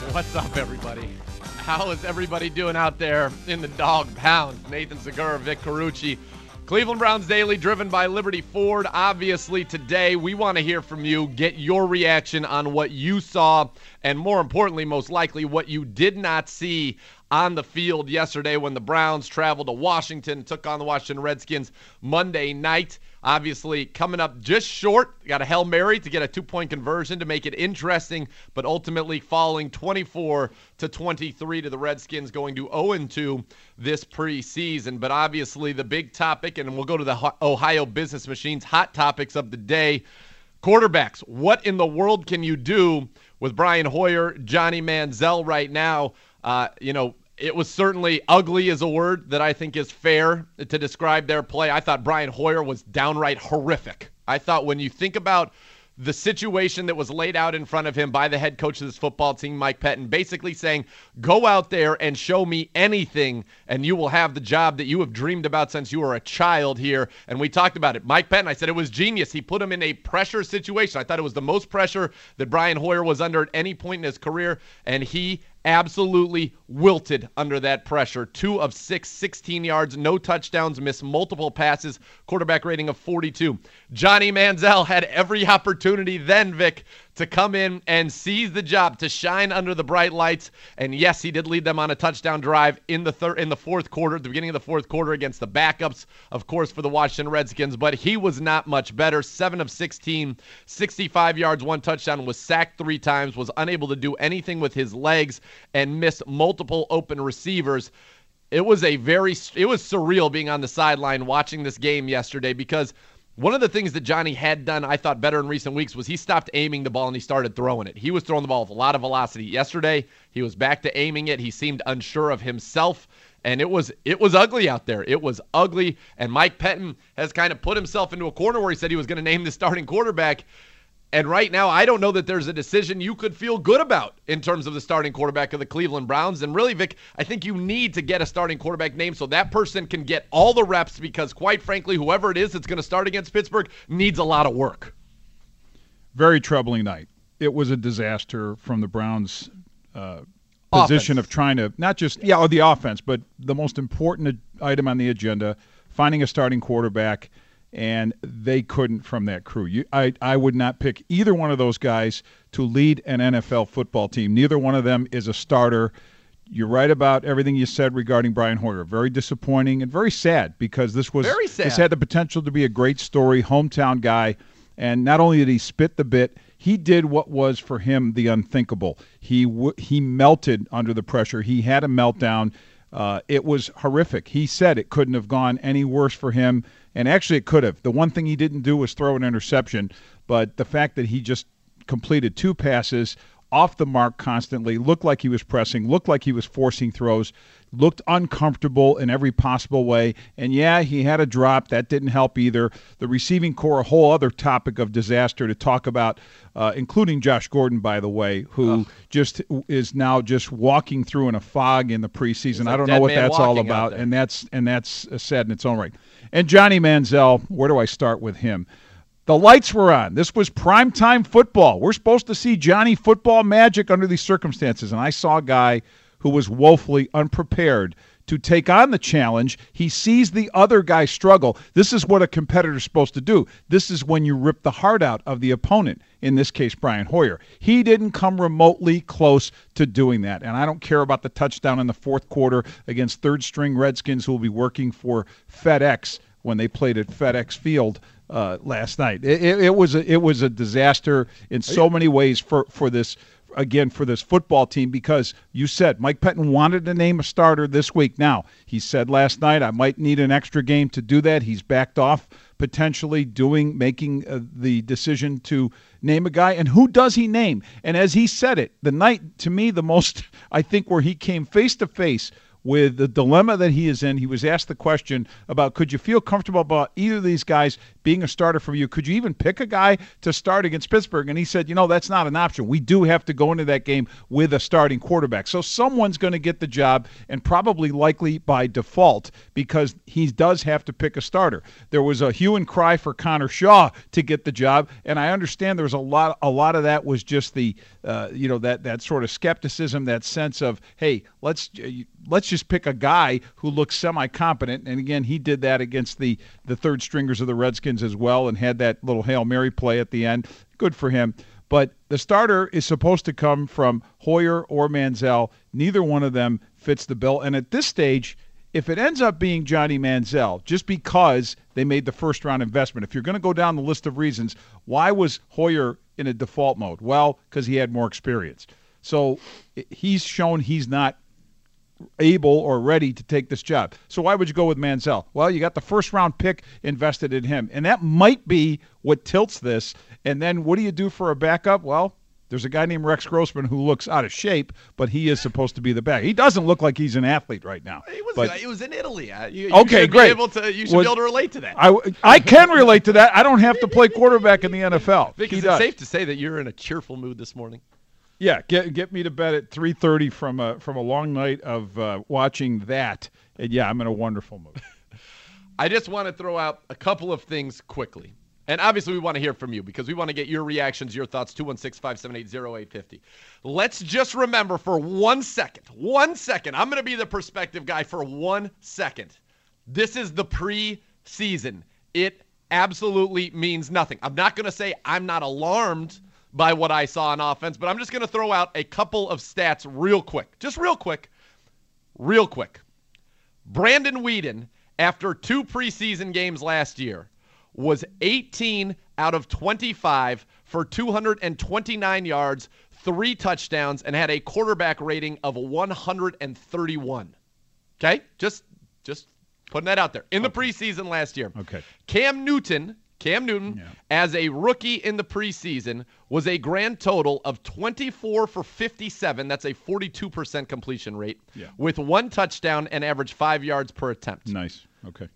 What's up, everybody? How is everybody doing out there in the dog pound? Nathan Segura, Vic Carucci. Cleveland Browns Daily, driven by Liberty Ford. Obviously, today, we want to hear from you, get your reaction on what you saw, and more importantly, most likely, what you did not see on the field yesterday when the Browns traveled to Washington, took on the Washington Redskins Monday night. Obviously, coming up just short. Got a Hail Mary to get a 2-point conversion to make it interesting, but ultimately falling 24-23 to the Redskins, going to 0-2 this preseason. But obviously, the big topic, and we'll go to the Ohio Business Machine's hot topics of the day. Quarterbacks, what in the world can you do with Brian Hoyer, Johnny Manziel right now? It was certainly ugly is a word that I think is fair to describe their play. I thought Brian Hoyer was downright horrific. I thought when you think about the situation that was laid out in front of him by the head coach of this football team, Mike Pettine, basically saying, go out there and show me anything, and you will have the job that you have dreamed about since you were a child here. And we talked about it. Mike Pettine, I said it was genius. He put him in a pressure situation. I thought it was the most pressure that Brian Hoyer was under at any point in his career, and he absolutely wilted under that pressure. 2 of 6, 16 yards, no touchdowns, missed multiple passes, quarterback rating of 42. Johnny Manziel had every opportunity then, Vic, to come in and seize the job, to shine under the bright lights. And yes, he did lead them on a touchdown drive in the fourth quarter, at the beginning of the fourth quarter against the backups, of course, for the Washington Redskins. But he was not much better. 7 of 16, 65 yards, 1 touchdown, was sacked 3 times, was unable to do anything with his legs, and missed multiple open receivers. It was surreal being on the sideline watching this game yesterday, because one of the things that Johnny had done, I thought, better in recent weeks was he stopped aiming the ball and he started throwing it. He was throwing the ball with a lot of velocity. Yesterday, he was back to aiming it. He seemed unsure of himself, and it was ugly out there. It was ugly, and Mike Pettine has kind of put himself into a corner where he said he was going to name the starting quarterback. And right now, I don't know that there's a decision you could feel good about in terms of the starting quarterback of the Cleveland Browns. And really, Vic, I think you need to get a starting quarterback name so that person can get all the reps, because quite frankly, whoever it is that's going to start against Pittsburgh needs a lot of work. Very troubling night. It was a disaster from the Browns' position of trying to not just, the offense, but the most important item on the agenda, finding a starting quarterback. And they couldn't from that crew. I would not pick either one of those guys to lead an NFL football team. Neither one of them is a starter. You're right about everything you said regarding Brian Hoyer. Very disappointing and very sad, because this had the potential to be a great story, hometown guy. And not only did he spit the bit, he did what was for him the unthinkable. He melted under the pressure. He had a meltdown. It was horrific. He said it couldn't have gone any worse for him. And actually, it could have. The one thing he didn't do was throw an interception, but the fact that he just completed 2 passes off the mark constantly, looked like he was pressing, looked like he was forcing throws, looked uncomfortable in every possible way. And, he had a drop. That didn't help either. The receiving core, a whole other topic of disaster to talk about, including Josh Gordon, by the way, who just is now just walking through in a fog in the preseason. I don't know what that's all about, and that's sad in its own right. And Johnny Manziel, where do I start with him? The lights were on. This was primetime football. We're supposed to see Johnny football magic under these circumstances. And I saw a guy who was woefully unprepared to take on the challenge. He sees the other guy struggle. This is what a competitor's supposed to do. This is when you rip the heart out of the opponent, in this case, Brian Hoyer. He didn't come remotely close to doing that. And I don't care about the touchdown in the fourth quarter against third-string Redskins who will be working for FedEx when they played at FedEx Field last night. It was a disaster in so many ways for this football team, because you said Mike Pettine wanted to name a starter this week. Now, he said last night, I might need an extra game to do that. He's backed off potentially making the decision to name a guy. And who does he name? And as he said it, the night, to me, the most, I think, where he came face to face with the dilemma that he is in. He was asked the question about, could you feel comfortable about either of these guys being a starter for you? Could you even pick a guy to start against Pittsburgh? And he said, that's not an option. We do have to go into that game with a starting quarterback. So someone's going to get the job, and probably likely by default, because he does have to pick a starter. There was a hue and cry for Connor Shaw to get the job, and I understand there was a lot of that was just the that sort of skepticism, that sense of, hey, let's just pick a guy who looks semi-competent. And again, he did that against the third stringers of the Redskins as well, and had that little Hail Mary play at the end. Good for him. But the starter is supposed to come from Hoyer or Manziel. Neither one of them fits the bill. And at this stage, if it ends up being Johnny Manziel, just because they made the first-round investment, if you're going to go down the list of reasons, why was Hoyer in a default mode? Well, because he had more experience. So he's shown he's not able or ready to take this job. So why would you go with Manziel? Well, you got the first-round pick invested in him, and that might be what tilts this. And then what do you do for a backup? Well, there's a guy named Rex Grossman who looks out of shape, but he is supposed to be the back. He doesn't look like he's an athlete right now. He was in Italy. You okay, great. You should be able to relate to that. I can relate to that. I don't have to play quarterback in the NFL. Vic, is it safe to say that you're in a cheerful mood this morning? Yeah, get me to bed at 3:30 from a long night of watching that, and yeah, I'm in a wonderful mood. I just want to throw out a couple of things quickly. And obviously we want to hear from you because we want to get your reactions, your thoughts, 216-578-0850. Let's just remember for 1 second, I'm going to be the perspective guy for 1 second. This is the preseason. It absolutely means nothing. I'm not going to say I'm not alarmed by what I saw on offense, but I'm just going to throw out a couple of stats real quick. Just real quick. Brandon Weeden, after 2 preseason games last year, was 18 out of 25 for 229 yards, 3 touchdowns, and had a quarterback rating of 131. Okay? Just putting that out there. In the preseason last year. Okay. Cam Newton, as a rookie in the preseason, was a grand total of 24 for 57. That's a 42% completion rate, with 1 touchdown and average 5 yards per attempt. Nice. Okay.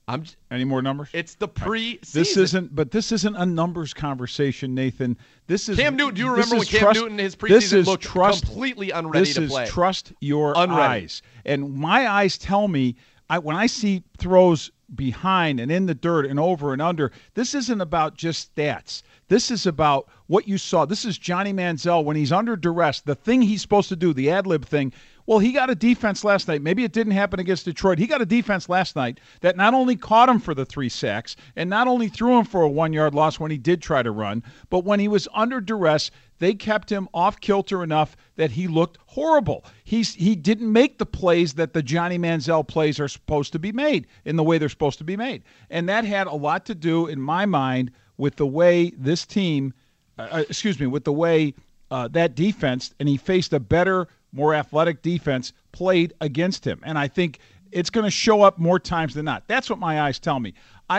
Any more numbers? It's the preseason. This isn't a numbers conversation, Nathan. This is Cam Newton. Do you remember when Cam Newton his preseason looked completely unready to play? This is trust your eyes. And my eyes tell me, when I see throws behind and in the dirt and over and under, this isn't about just stats. This is about what you saw. This is Johnny Manziel when he's under duress. The thing he's supposed to do, the ad-lib thing, well, he got a defense last night. Maybe it didn't happen against Detroit. He got a defense last night that not only caught him for the 3 sacks and not only threw him for a 1-yard loss when he did try to run, but when he was under duress, they kept him off kilter enough that he looked horrible. He didn't make the plays that the Johnny Manziel plays are supposed to be made in the way they're supposed to be made. And that had a lot to do, in my mind, with the way this team, with the way that defense, and he faced a better, more athletic defense, played against him. And I think it's going to show up more times than not. That's what my eyes tell me.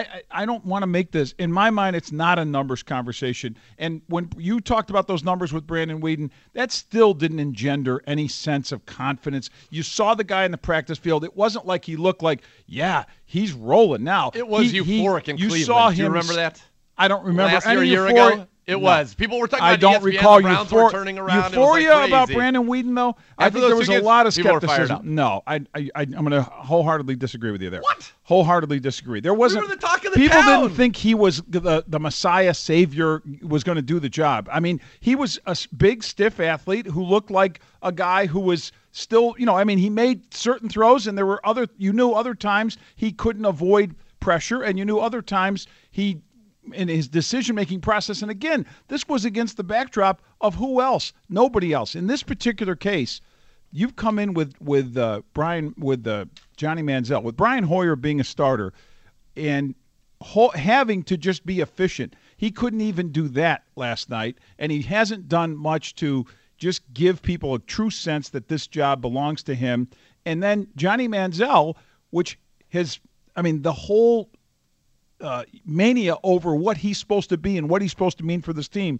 I don't want to make this. In my mind, it's not a numbers conversation. And when you talked about those numbers with Brandon Weeden, that still didn't engender any sense of confidence. You saw the guy in the practice field. It wasn't like he looked like, he's rolling now. It was euphoric in Cleveland. You saw him. Do you remember that? I don't remember. Last year, a year ago? It was. People were talking about I don't ESPN, recall the Browns were turning around. Euphoria about Brandon Weeden, though. I think there was a lot of skepticism. No, I'm going to wholeheartedly disagree with you there. What? Wholeheartedly disagree. There wasn't. We were the talk of the people town. didn't think he was the Messiah savior, was going to do the job. I mean, he was a big, stiff athlete who looked like a guy who was still, he made certain throws, and there were other times he couldn't avoid pressure, and you knew other times he, in his decision-making process, and again, this was against the backdrop of who else? Nobody else. In this particular case, you've come in with Johnny Manziel, with Brian Hoyer being a starter, and having to just be efficient. He couldn't even do that last night, and he hasn't done much to just give people a true sense that this job belongs to him. And then Johnny Manziel, which has, the whole mania over what he's supposed to be and what he's supposed to mean for this team.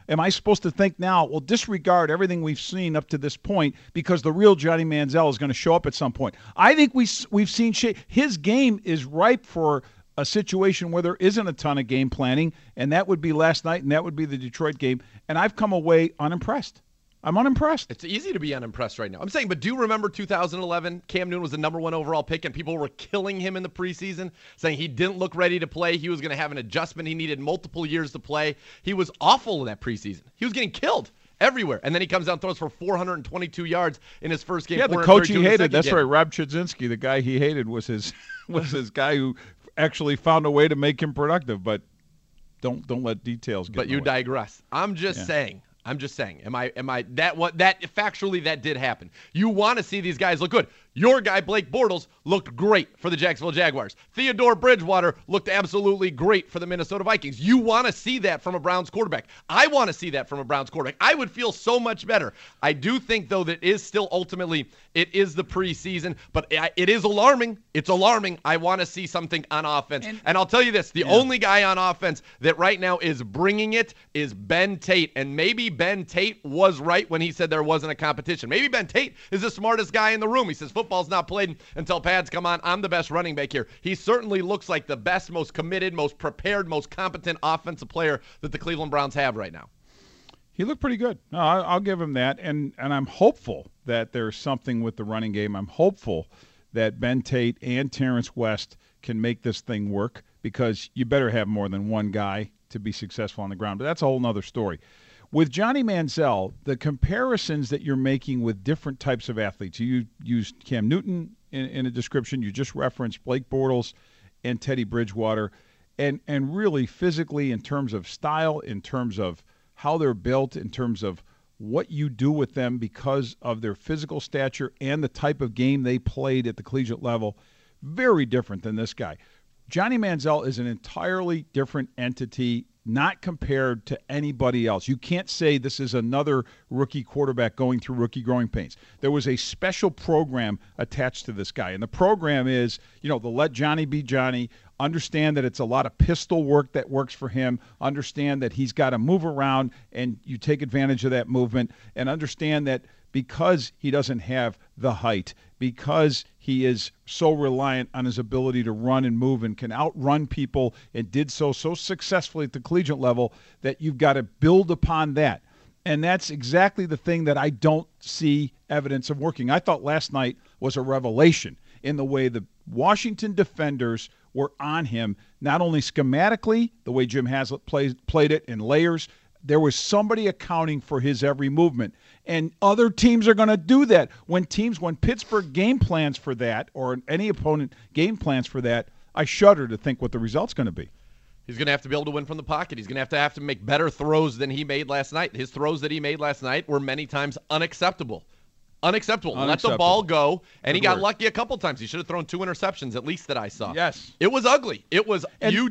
am I supposed to think now, well, disregard everything we've seen up to this point because the real Johnny Manziel is going to show up at some point? I think we've seen his game is ripe for a situation where there isn't a ton of game planning, and that would be last night, and that would be the Detroit game, and I've come away unimpressed. I'm unimpressed. It's easy to be unimpressed right now. I'm saying, but do you remember 2011? Cam Newton was the #1 overall pick, and people were killing him in the preseason, saying he didn't look ready to play. He was going to have an adjustment. He needed multiple years to play. He was awful in that preseason. He was getting killed everywhere. And then he comes out and throws for 422 yards in his first game. Yeah, the coach he hated. That's right. Rob Chudzinski, the guy he hated, was his guy who actually found a way to make him productive. But don't let details get in the way. Digress. I'm just saying. Am I that factually that did happen. You want to see these guys look good. Your guy, Blake Bortles, looked great for the Jacksonville Jaguars. Theodore Bridgewater looked absolutely great for the Minnesota Vikings. You want to see that from a Browns quarterback. I want to see that from a Browns quarterback. I would feel so much better. I do think, though, that is still ultimately, it is the preseason, but it is alarming. It's alarming. I want to see something on offense. And I'll tell you this, the only guy on offense that right now is bringing it is Ben Tate. And maybe Ben Tate was right when he said there wasn't a competition. Maybe Ben Tate is the smartest guy in the room. He says, football's not played until pads come on. I'm the best running back here. He certainly looks like the best, most committed, most prepared, most competent offensive player that the Cleveland Browns have right now. He looked pretty good. No, I'll give him that. And I'm hopeful that there's something with the running game. I'm hopeful that Ben Tate and Terrence West can make this thing work, because you better have more than one guy to be successful on the ground. But that's a whole other story. With Johnny Manziel, the comparisons that you're making with different types of athletes, you used Cam Newton in a description, you just referenced Blake Bortles and Teddy Bridgewater, and really physically, in terms of style, in terms of how they're built, in terms of what you do with them because of their physical stature and the type of game they played at the collegiate level, very different than this guy. Johnny Manziel is an entirely different entity, not compared to anybody else. You can't say this is another rookie quarterback going through rookie growing pains. There was a special program attached to this guy, and the program is, the let Johnny be Johnny, understand that it's a lot of pistol work that works for him, understand that he's got to move around, and you take advantage of that movement, and understand that because he doesn't have the height, because he is so reliant on his ability to run and move and can outrun people and did so successfully at the collegiate level, that you've got to build upon that. And that's exactly the thing that I don't see evidence of working. I thought last night was a revelation in the way the Washington defenders were on him, not only schematically, the way Jim Haslett played it in layers. There was somebody accounting for his every movement. And other teams are going to do that. When Pittsburgh game plans for that, or any opponent game plans for that, I shudder to think what the result's going to be. He's going to have to be able to win from the pocket. He's going to have to make better throws than he made last night. His throws that he made last night were many times unacceptable. Unacceptable. Let the ball go, and he got lucky a couple times. He should have thrown 2 interceptions, at least, that I saw. Yes. It was ugly. It was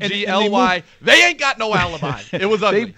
UGLY. They ain't got no alibi. It was ugly.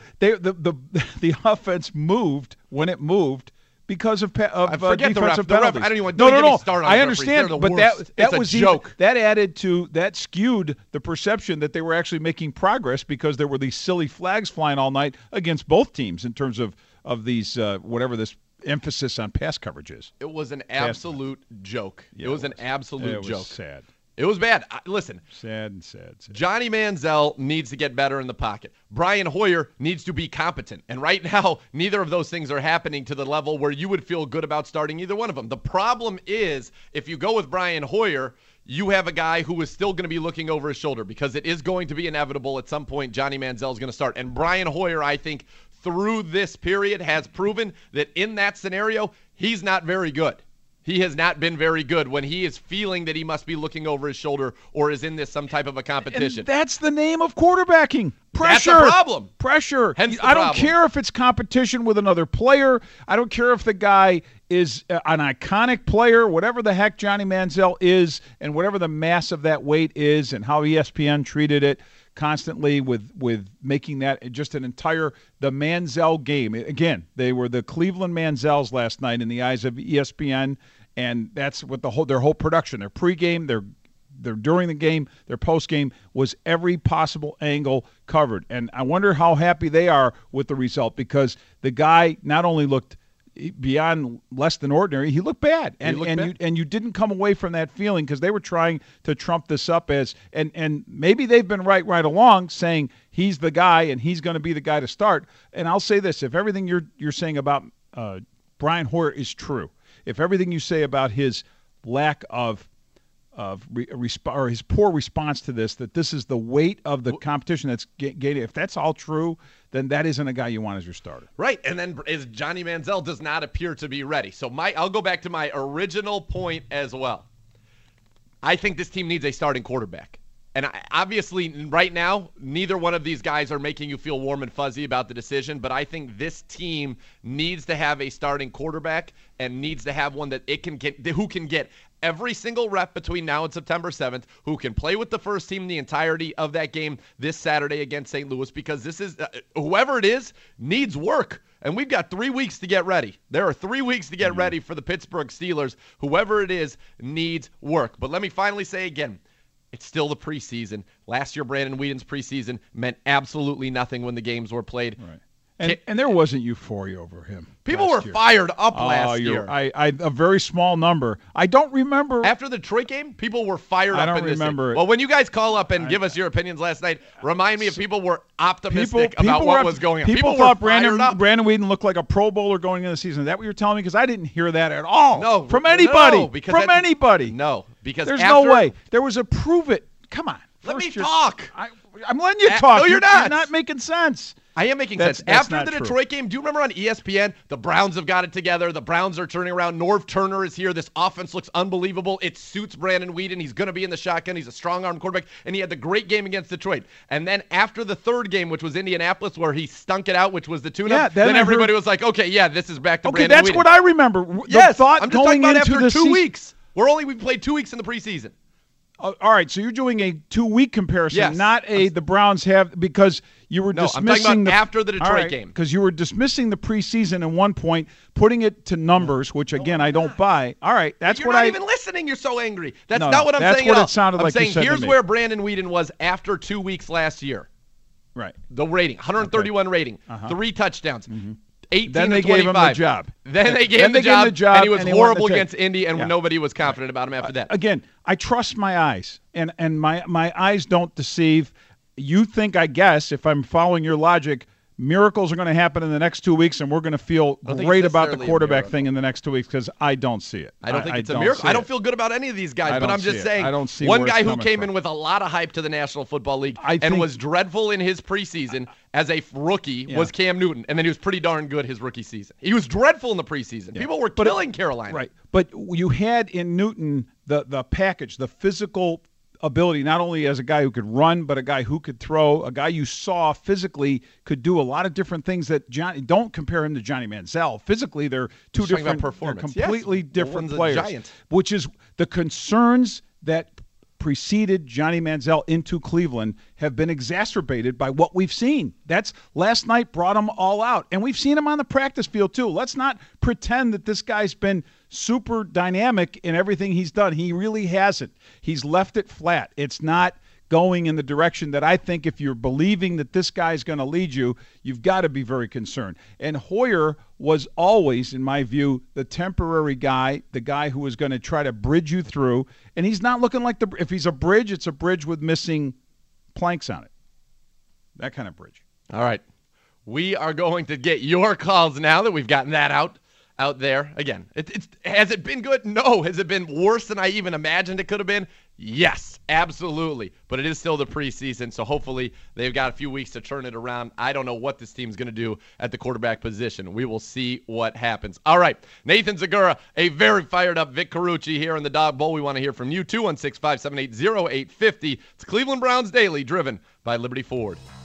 The offense moved when it moved because of defensive penalties. I don't even get me started on I understand, but that was a joke. That skewed the perception that they were actually making progress, because there were these silly flags flying all night against both teams in terms of these whatever this emphasis on pass coverage is. It was an absolute joke. Yeah, it was an absolute joke. Was sad. It was bad. Listen. Sad. Johnny Manziel needs to get better in the pocket. Brian Hoyer needs to be competent. And right now, neither of those things are happening to the level where you would feel good about starting either one of them. The problem is, if you go with Brian Hoyer, you have a guy who is still going to be looking over his shoulder, because it is going to be inevitable at some point Johnny Manziel is going to start. And Brian Hoyer, I think, through this period has proven that in that scenario, he's not very good. He has not been very good when he is feeling that he must be looking over his shoulder or is in this some type of a competition. And that's the name of quarterbacking. Pressure. That's the problem. Pressure. Hence the I don't problem. care if it's competition with another player. I don't care if the guy is an iconic player, whatever the heck Johnny Manziel is, and whatever the mass of that weight is, and how ESPN treated it constantly with making that just the Manziel game. Again, they were the Cleveland Manziels last night in the eyes of ESPN, and that's what their whole production, their pregame, their their during the game, their post game was every possible angle covered. And I wonder how happy they are with the result, because the guy not only looked beyond less than ordinary, he looked bad. And you didn't come away from that feeling, because they were trying to trump this up as and maybe they've been right along, saying he's the guy and he's going to be the guy to start. And I'll say this, if everything you're saying about Brian Hoyer is true, if everything you say about his lack of or his poor response to this, that this is the weight of the competition that's gated, if that's all true, then that isn't a guy you want as your starter. Right, and then is Johnny Manziel does not appear to be ready. So I'll go back to my original point as well. I think this team needs a starting quarterback. And obviously, right now, neither one of these guys are making you feel warm and fuzzy about the decision, but I think this team needs to have a starting quarterback and needs to have one that who can get every single rep between now and September 7th, who can play with the first team the entirety of that game this Saturday against St. Louis, because this is whoever it is needs work. And we've got 3 weeks to get ready. There are 3 weeks to get ready for the Pittsburgh Steelers. Whoever it is needs work. But let me finally say again, it's still the preseason. Last year, Brandon Whedon's preseason meant absolutely nothing when the games were played. Right. And there wasn't euphoria over him. People were fired up last year. A very small number. I don't remember. After the Detroit game, people were fired up. I don't remember. Well, when you guys call up and give us your opinions last night, remind me if people were optimistic about what was going on. People thought Brandon Whedon looked like a Pro Bowler going into the season. Is that what you're telling me? Because I didn't hear that at all. No. From anybody. No, No. Because there's no way. There was a prove it. Come on. Let me talk. I'm letting you talk. No, you're not. You're not making sense. I am making sense. After the Detroit game, do you remember on ESPN, the Browns have got it together. The Browns are turning around. Norv Turner is here. This offense looks unbelievable. It suits Brandon Whedon. He's going to be in the shotgun. He's a strong-arm quarterback, and he had the great game against Detroit. And then after the third game, which was Indianapolis, where he stunk it out, which was the tune-up, then everybody was like, okay, yeah, this is back to Brandon Whedon. Okay, that's what I remember. Yes, I'm just talking about after 2 weeks. We played 2 weeks in the preseason. All right, so you're doing a 2-week comparison, yes. not the Browns have, because you were dismissing I'm talking about after the Detroit game. Because you were dismissing the preseason at one point, putting it to numbers, which again I don't buy. All right, you're not even listening. You're so angry. That's not what I'm saying. That's what it sounded like. I'm saying here's where Brandon Whedon was after 2 weeks last year. Right. The rating, 131 rating, 3 touchdowns. 18 then they to 25. gave him the job. Then they gave him the job, and he was horrible against Indy, and nobody was confident about him after that. Again, I trust my eyes, and my eyes don't deceive. You think, I guess, if I'm following your logic, miracles are going to happen in the next 2 weeks, and we're going to feel great about the quarterback thing in the next 2 weeks, because I don't see it. I don't think it's a miracle. I don't feel good about any of these guys, but I'm just saying, I don't see one guy who came in with a lot of hype to the National Football League and was dreadful in his preseason as a rookie was Cam Newton, and then he was pretty darn good his rookie season. He was dreadful in the preseason. People were killing Carolina. Right, but you had in Newton the package, the physical ability, not only as a guy who could run, but a guy who could throw, a guy you saw physically could do a lot of different things that don't compare him to Johnny Manziel. Physically, they're completely different players, which is the concerns that preceded Johnny Manziel into Cleveland have been exacerbated by what we've seen. That's last night brought them all out, and we've seen him on the practice field too. Let's not pretend that this guy's been super dynamic in everything he's done. He really hasn't. He's left it flat. It's not going in the direction that I think, if you're believing that this guy's going to lead you, you've got to be very concerned. And Hoyer was always, in my view, the temporary guy, the guy who was going to try to bridge you through. And he's not looking like if he's a bridge, it's a bridge with missing planks on it. That kind of bridge. All right. We are going to get your calls now that we've gotten that out there. Again, has it been good? No. Has it been worse than I even imagined it could have been? Yes, absolutely. But it is still the preseason, so hopefully they've got a few weeks to turn it around. I don't know what this team's going to do at the quarterback position. We will see what happens. All right, Nathan Zegura, a very fired-up Vic Carucci here in the Dog Bowl. We want to hear from you, 216-578-0850. It's Cleveland Browns Daily, driven by Liberty Ford.